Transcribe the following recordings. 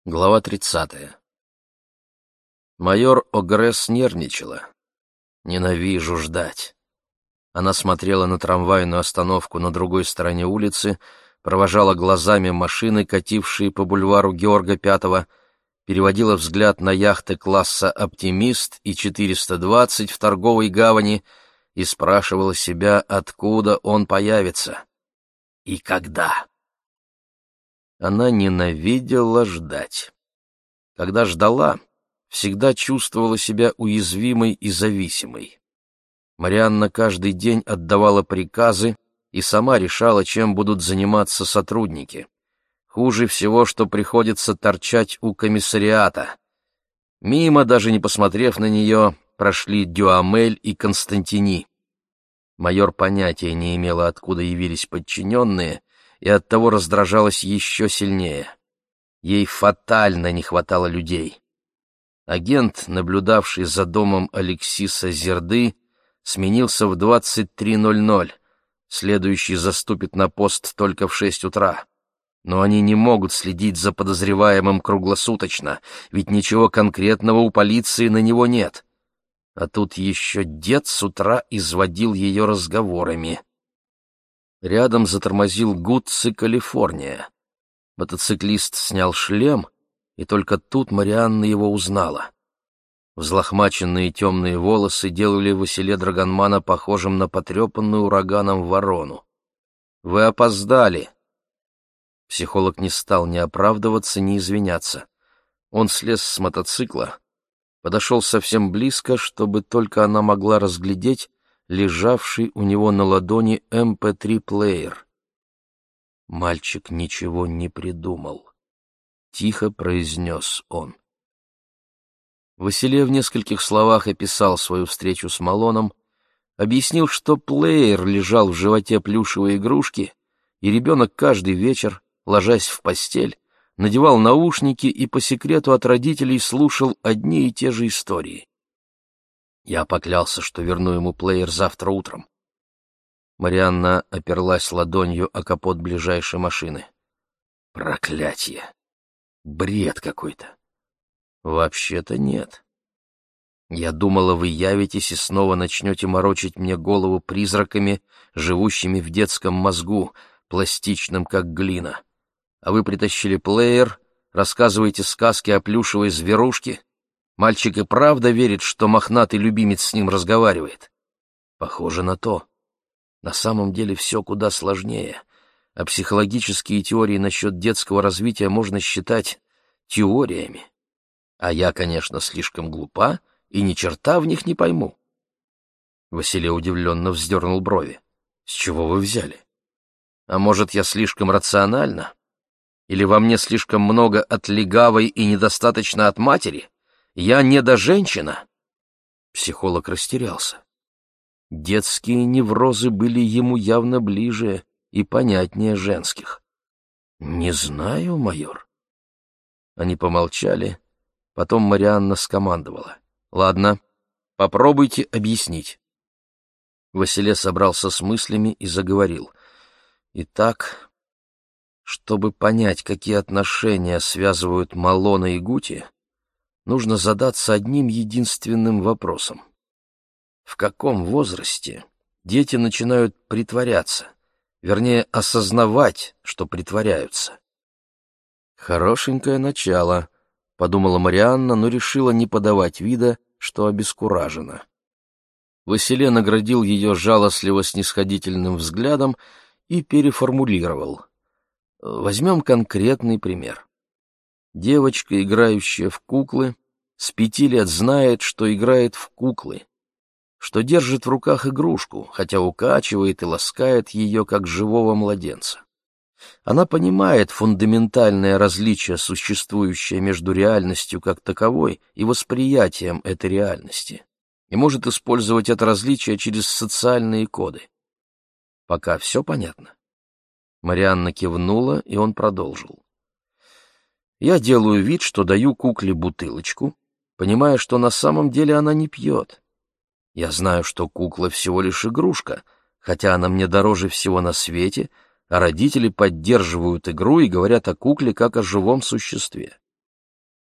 Глава 30. Майор Огресс нервничала. Ненавижу ждать. Она смотрела на трамвайную остановку на другой стороне улицы, провожала глазами машины, катившие по бульвару Георга Пятого, переводила взгляд на яхты класса «Оптимист» и 420 в торговой гавани и спрашивала себя, откуда он появится и когда. Она ненавидела ждать. Когда ждала, всегда чувствовала себя уязвимой и зависимой. Марианна каждый день отдавала приказы и сама решала, чем будут заниматься сотрудники. Хуже всего, что приходится торчать у комиссариата. Мимо, даже не посмотрев на нее, прошли Дюамель и Константини. Майор понятия не имела, откуда явились подчиненные, и оттого раздражалась еще сильнее. Ей фатально не хватало людей. Агент, наблюдавший за домом Алексиса Зерды, сменился в 23:00. Следующий заступит на пост только в 6 утра. Но они не могут следить за подозреваемым круглосуточно, ведь ничего конкретного у полиции на него нет. А тут еще дед с утра изводил ее разговорами. Рядом затормозил Гутци, Калифорния. Мотоциклист снял шлем, и только тут Марианна его узнала. Взлохмаченные темные волосы делали Василе Драгонмана похожим на потрепанную ураганом ворону. «Вы опоздали!» Психолог не стал ни оправдываться, ни извиняться. Он слез с мотоцикла, подошел совсем близко, чтобы только она могла разглядеть лежавший у него на ладони MP3-плеер. «Мальчик ничего не придумал», — тихо произнес он. Василе в нескольких словах описал свою встречу с Малоном, объяснил, что плеер лежал в животе плюшевой игрушки, и ребенок каждый вечер, ложась в постель, надевал наушники и по секрету от родителей слушал одни и те же истории. Я поклялся, что верну ему плеер завтра утром. Марианна оперлась ладонью о капот ближайшей машины. Проклятье! Бред какой-то. Вообще-то нет. Я думала, вы явитесь и снова начнете морочить мне голову призраками, живущими в детском мозгу, пластичным, как глина. А вы притащили плеер, рассказываете сказки о плюшевой зверушке. Мальчик и правда верит, что мохнатый любимец с ним разговаривает. Похоже на то. На самом деле все куда сложнее, а психологические теории насчет детского развития можно считать теориями. А я, конечно, слишком глупа и ни черта в них не пойму. Василий удивленно вздернул брови. С чего вы взяли? А может, я слишком рациональна? Или во мне слишком много от легавой и недостаточно от матери? Я недоженщина?» Психолог растерялся. Детские неврозы были ему явно ближе и понятнее женских. «Не знаю, майор». Они помолчали, потом Марианна скомандовала. «Ладно, попробуйте объяснить». Василе собрался с мыслями и заговорил. «Итак, чтобы понять, какие отношения связывают Малона и Гути, нужно задаться одним единственным вопросом. В каком возрасте дети начинают притворяться, вернее, осознавать, что притворяются? «Хорошенькое начало», — подумала Марианна, но решила не подавать вида, что обескуражена. Василе наградил ее жалостливо-снисходительным взглядом и переформулировал. Возьмем конкретный пример. Девочка, играющая в куклы, с 5 лет знает, что играет в куклы, что держит в руках игрушку, хотя укачивает и ласкает ее, как живого младенца. Она понимает фундаментальное различие, существующее между реальностью как таковой и восприятием этой реальности, и может использовать это различие через социальные коды. Пока все понятно? Марианна кивнула, и он продолжил. Я делаю вид, что даю кукле бутылочку, понимая, что на самом деле она не пьет. Я знаю, что кукла всего лишь игрушка, хотя она мне дороже всего на свете, а родители поддерживают игру и говорят о кукле как о живом существе.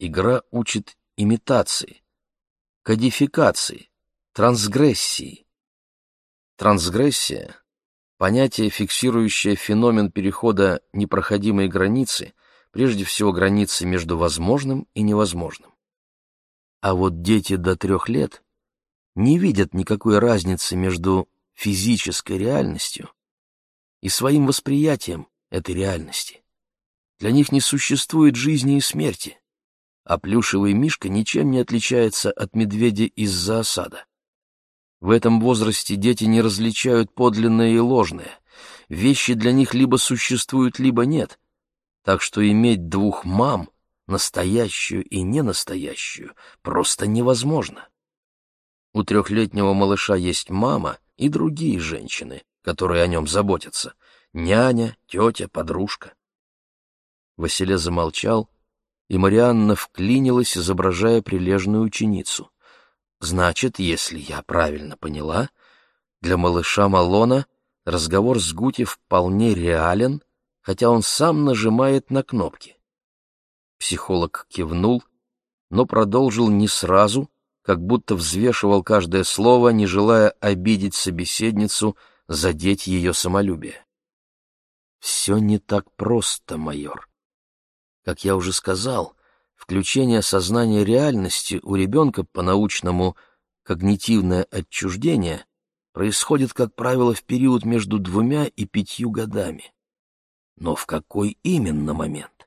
Игра учит имитации, кодификации, трансгрессии. Трансгрессия — понятие, фиксирующее феномен перехода непроходимой границы, прежде всего границы между возможным и невозможным. А вот дети до 3 лет не видят никакой разницы между физической реальностью и своим восприятием этой реальности. Для них не существует жизни и смерти, а плюшевый мишка ничем не отличается от медведя из зоосада. В этом возрасте дети не различают подлинное и ложное. Вещи для них либо существуют, либо нет. Так что иметь 2 мам, настоящую и ненастоящую, просто невозможно. У 3-летнего малыша есть мама и другие женщины, которые о нем заботятся. Няня, тетя, подружка. Василе замолчал, и Марианна вклинилась, изображая прилежную ученицу. Значит, если я правильно поняла, для малыша Малона разговор с Гути вполне реален, хотя он сам нажимает на кнопки. Психолог кивнул, но продолжил не сразу, как будто взвешивал каждое слово, не желая обидеть собеседницу, задеть ее самолюбие. Все не так просто, майор. Как я уже сказал, включение сознания реальности у ребенка по-научному когнитивное отчуждение происходит, как правило, в период между 2 и 5 годами. Но в какой именно момент?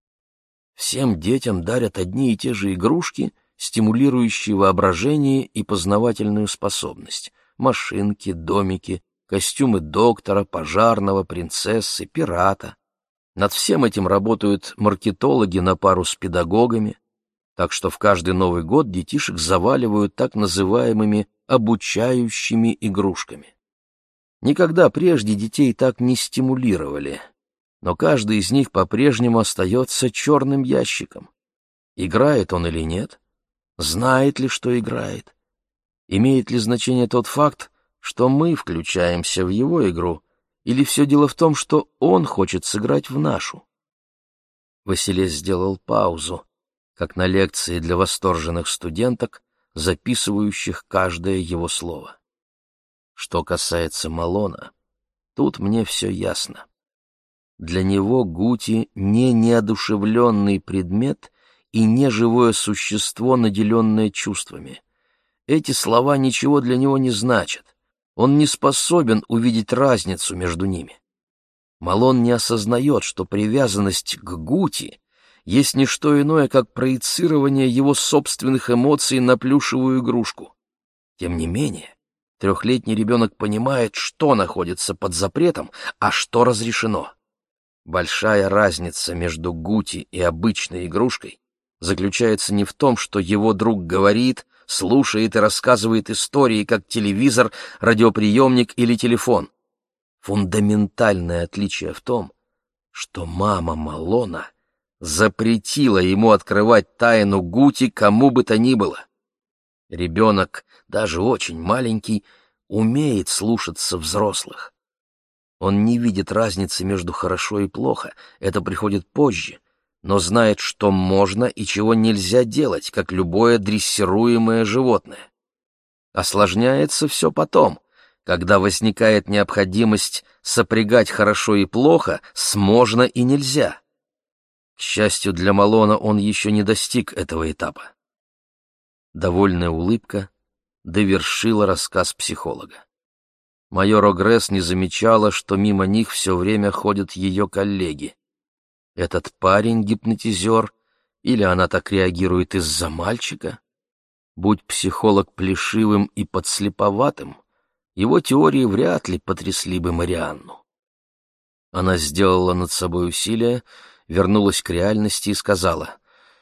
Всем детям дарят одни и те же игрушки, стимулирующие воображение и познавательную способность. Машинки, домики, костюмы доктора, пожарного, принцессы, пирата. Над всем этим работают маркетологи на пару с педагогами, так что в каждый Новый год детишек заваливают так называемыми обучающими игрушками. Никогда прежде детей так не стимулировали, но каждый из них по-прежнему остается черным ящиком. Играет он или нет? Знает ли, что играет? Имеет ли значение тот факт, что мы включаемся в его игру, или все дело в том, что он хочет сыграть в нашу? Василий сделал паузу, как на лекции для восторженных студенток, записывающих каждое его слово. Что касается Малона, тут мне все ясно. Для него Гути не неодушевленный предмет и не живое существо, наделенное чувствами. Эти слова ничего для него не значат. Он не способен увидеть разницу между ними. Малон не осознает, что привязанность к Гути есть не что иное, как проецирование его собственных эмоций на плюшевую игрушку. Тем не менее, 3-летний ребенок понимает, что находится под запретом, а что разрешено. Большая разница между Гути и обычной игрушкой заключается не в том, что его друг говорит, слушает и рассказывает истории, как телевизор, радиоприемник или телефон. Фундаментальное отличие в том, что мама Малона запретила ему открывать тайну Гути кому бы то ни было. Ребенок, даже очень маленький, умеет слушаться взрослых. Он не видит разницы между хорошо и плохо, это приходит позже, но знает, что можно и чего нельзя делать, как любое дрессируемое животное. Осложняется все потом, когда возникает необходимость сопрягать хорошо и плохо с можно и нельзя. К счастью для Малона, он еще не достиг этого этапа. Довольная улыбка довершила рассказ психолога. Майор Огресс не замечала, что мимо них все время ходят ее коллеги. Этот парень гипнотизер, или она так реагирует из-за мальчика? Будь психолог плешивым и подслеповатым, его теории вряд ли потрясли бы Марианну. Она сделала над собой усилие, вернулась к реальности и сказала: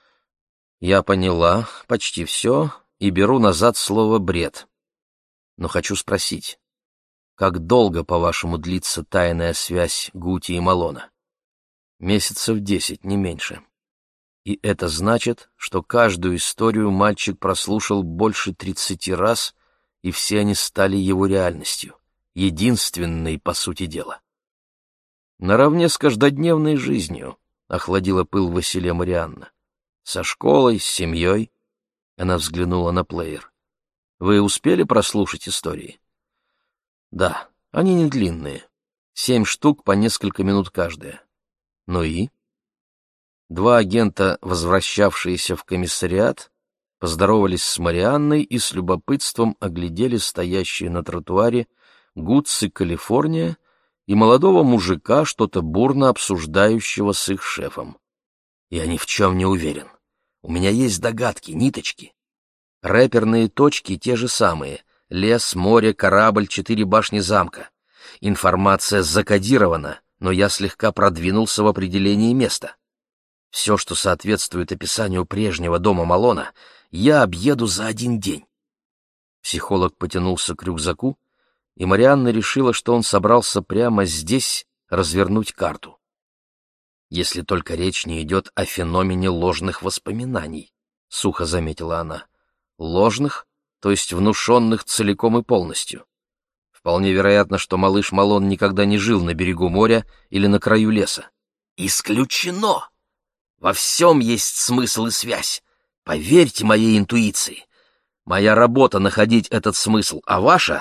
«Я поняла почти все и беру назад слово «бред». Но хочу спросить, как долго, по-вашему, длится тайная связь Гути и Малона? 10 месяцев, не меньше. И это значит, что каждую историю мальчик прослушал больше 30 раз, и все они стали его реальностью, единственной, по сути дела. Наравне с каждодневной жизнью, — охладила пыл Василия Марианна. Со школой, с семьей. Она взглянула на плеер. Вы успели прослушать истории? Да, они не длинные. 7 штук по несколько минут каждая. Ну и? 2 агента, возвращавшиеся в комиссариат, поздоровались с Марианной и с любопытством оглядели стоящие на тротуаре Гудси, Калифорния, и молодого мужика, что-то бурно обсуждающего с их шефом. Я ни в чем не уверен. У меня есть догадки, ниточки. Рэперные точки те же самые. Лес, море, корабль, 4 башни замка. Информация закодирована, но я слегка продвинулся в определении места. Все, что соответствует описанию прежнего дома Малона, я объеду за 1 день. Психолог потянулся к рюкзаку, и Марианна решила, что он собрался прямо здесь развернуть карту. «Если только речь не идет о феномене ложных воспоминаний», — сухо заметила она. «Ложных, то есть внушенных целиком и полностью. Вполне вероятно, что малыш Малон никогда не жил на берегу моря или на краю леса». «Исключено! Во всем есть смысл и связь. Поверьте моей интуиции. Моя работа — находить этот смысл, а ваша...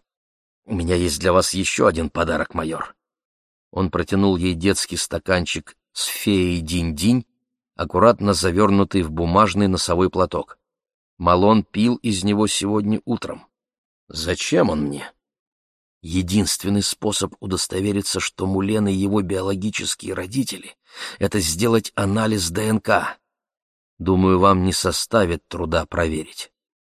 У меня есть для вас еще один подарок, майор». Он протянул ей детский стаканчик с феей Динь-Динь, аккуратно завернутый в бумажный носовой платок. Малон пил из него сегодня утром. Зачем он мне? Единственный способ удостовериться, что Мулен и его биологические родители — это сделать анализ ДНК. Думаю, вам не составит труда проверить.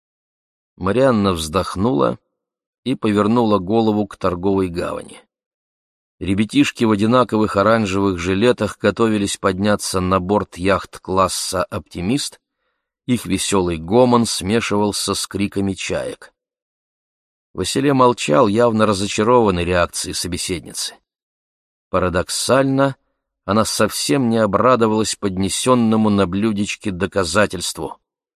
Марианна вздохнула и повернула голову к торговой гавани. Ребятишки в одинаковых оранжевых жилетах готовились подняться на борт яхт класса «Оптимист». Их веселый гомон смешивался с криками чаек. Василе молчал, явно разочарованный реакцией собеседницы. Парадоксально, она совсем не обрадовалась поднесенному на блюдечке доказательству.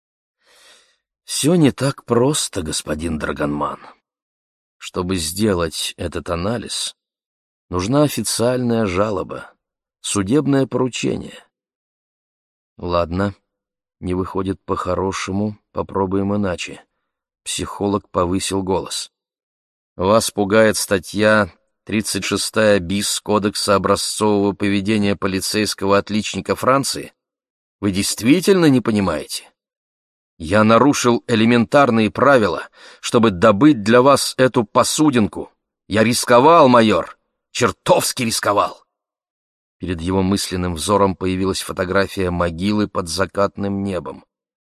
«Все не так просто, господин Драгонман. Чтобы сделать этот анализ, нужна официальная жалоба, судебное поручение». «Ладно, не выходит по-хорошему, попробуем иначе». Психолог повысил голос. «Вас пугает статья 36 БИС Кодекса образцового поведения полицейского отличника Франции? Вы действительно не понимаете? Я нарушил элементарные правила, чтобы добыть для вас эту посудинку. Я рисковал, майор, чертовски рисковал». Перед его мысленным взором появилась фотография могилы под закатным небом.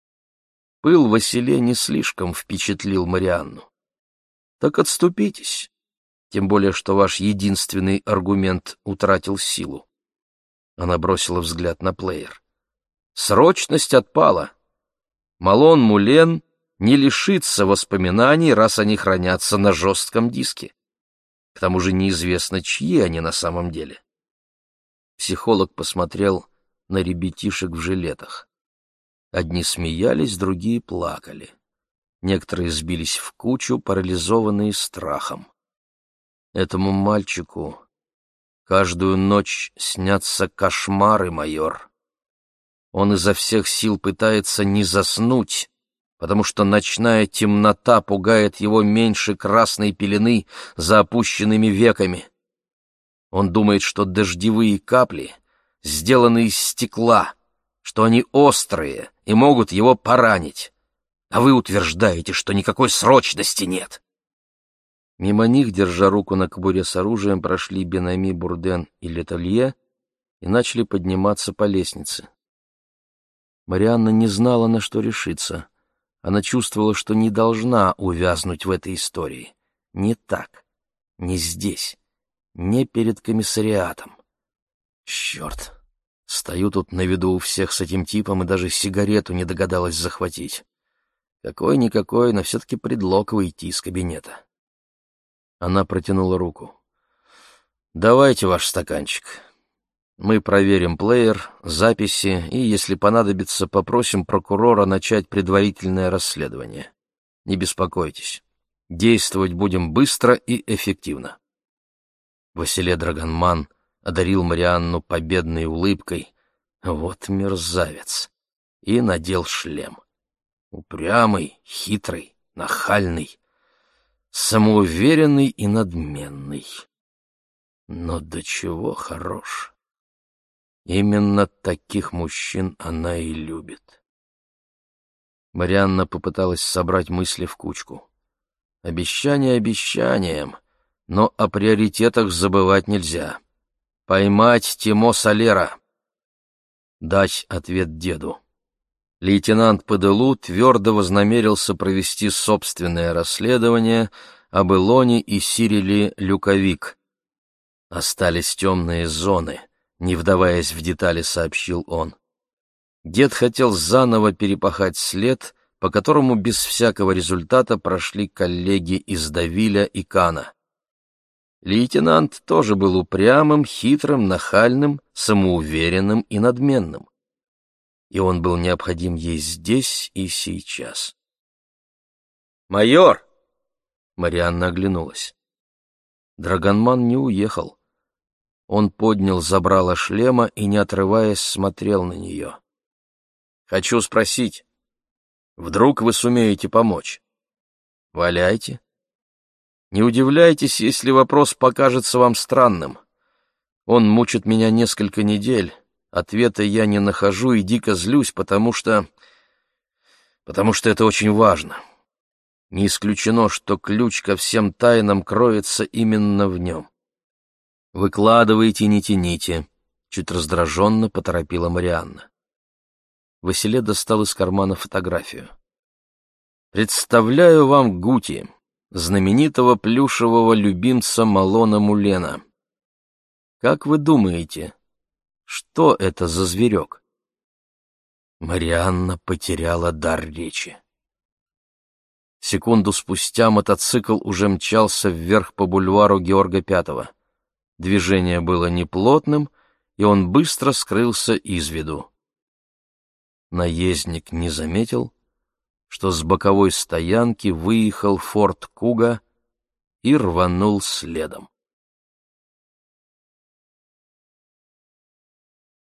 Пыл Василе не слишком впечатлил Марианну. «Так отступитесь, тем более что ваш единственный аргумент утратил силу». Она бросила взгляд на плеер. «Срочность отпала. Малон Мулен не лишится воспоминаний, раз они хранятся на жестком диске. К тому же неизвестно, чьи они на самом деле». Психолог посмотрел на ребятишек в жилетах. Одни смеялись, другие плакали. Некоторые сбились в кучу, парализованные страхом. «Этому мальчику каждую ночь снятся кошмары, майор. Он изо всех сил пытается не заснуть, потому что ночная темнота пугает его меньше красной пелены за опущенными веками. Он думает, что дождевые капли сделаны из стекла, что они острые и могут его поранить. А вы утверждаете, что никакой срочности нет». Мимо них, держа руку на кобуре с оружием, прошли Бен-Ами, Бурден и Летолье и начали подниматься по лестнице. Марианна не знала, на что решиться. Она чувствовала, что не должна увязнуть в этой истории. Не так, не здесь, не перед комиссариатом. Черт! Стою тут на виду у всех с этим типом и даже сигарету не догадалась захватить. Какой-никакой, но все-таки предлог выйти из кабинета. Она протянула руку. «Давайте ваш стаканчик. Мы проверим плеер, записи и, если понадобится, попросим прокурора начать предварительное расследование. Не беспокойтесь. Действовать будем быстро и эффективно». Василе Драгонман одарил Марианну победной улыбкой. Вот мерзавец. и надел шлем. Упрямый, хитрый, нахальный, самоуверенный и надменный. Но до чего хорош. Именно таких мужчин она и любит. Марианна попыталась собрать мысли в кучку. Обещание обещанием, но о приоритетах забывать нельзя. Поймать Тимо Солера. Дать ответ деду. Лейтенант ПДЛУ твердо вознамерился провести собственное расследование об Илоне и Сириле Люковик. Остались темные зоны, не вдаваясь в детали, сообщил он. Дед хотел заново перепахать след, по которому без всякого результата прошли коллеги из Давиля и Кана. Лейтенант тоже был упрямым, хитрым, нахальным, самоуверенным и надменным. И он был необходим ей здесь и сейчас. «Майор!» — Марианна оглянулась. Драгонман не уехал. Он поднял забрало шлема и, не отрываясь, смотрел на нее. «Хочу спросить, вдруг вы сумеете помочь? Валяйте. Не удивляйтесь, если вопрос покажется вам странным. Он мучит меня несколько недель, ответа я не нахожу и дико злюсь, потому что это очень важно. Не исключено, что ключ ко всем тайнам кроется именно в нем. Выкладывайте, не тяните», — чуть раздраженно поторопила Марианна. Василе достал из кармана фотографию. «Представляю вам Гути, знаменитого плюшевого любимца Малона Мулена. Как вы думаете, что это за зверек?» Марианна потеряла дар речи. Секунду спустя мотоцикл уже мчался вверх по бульвару Георга Пятого. Движение было неплотным, и он быстро скрылся из виду. Наездник не заметил, что с боковой стоянки выехал Форд Куга и рванул следом.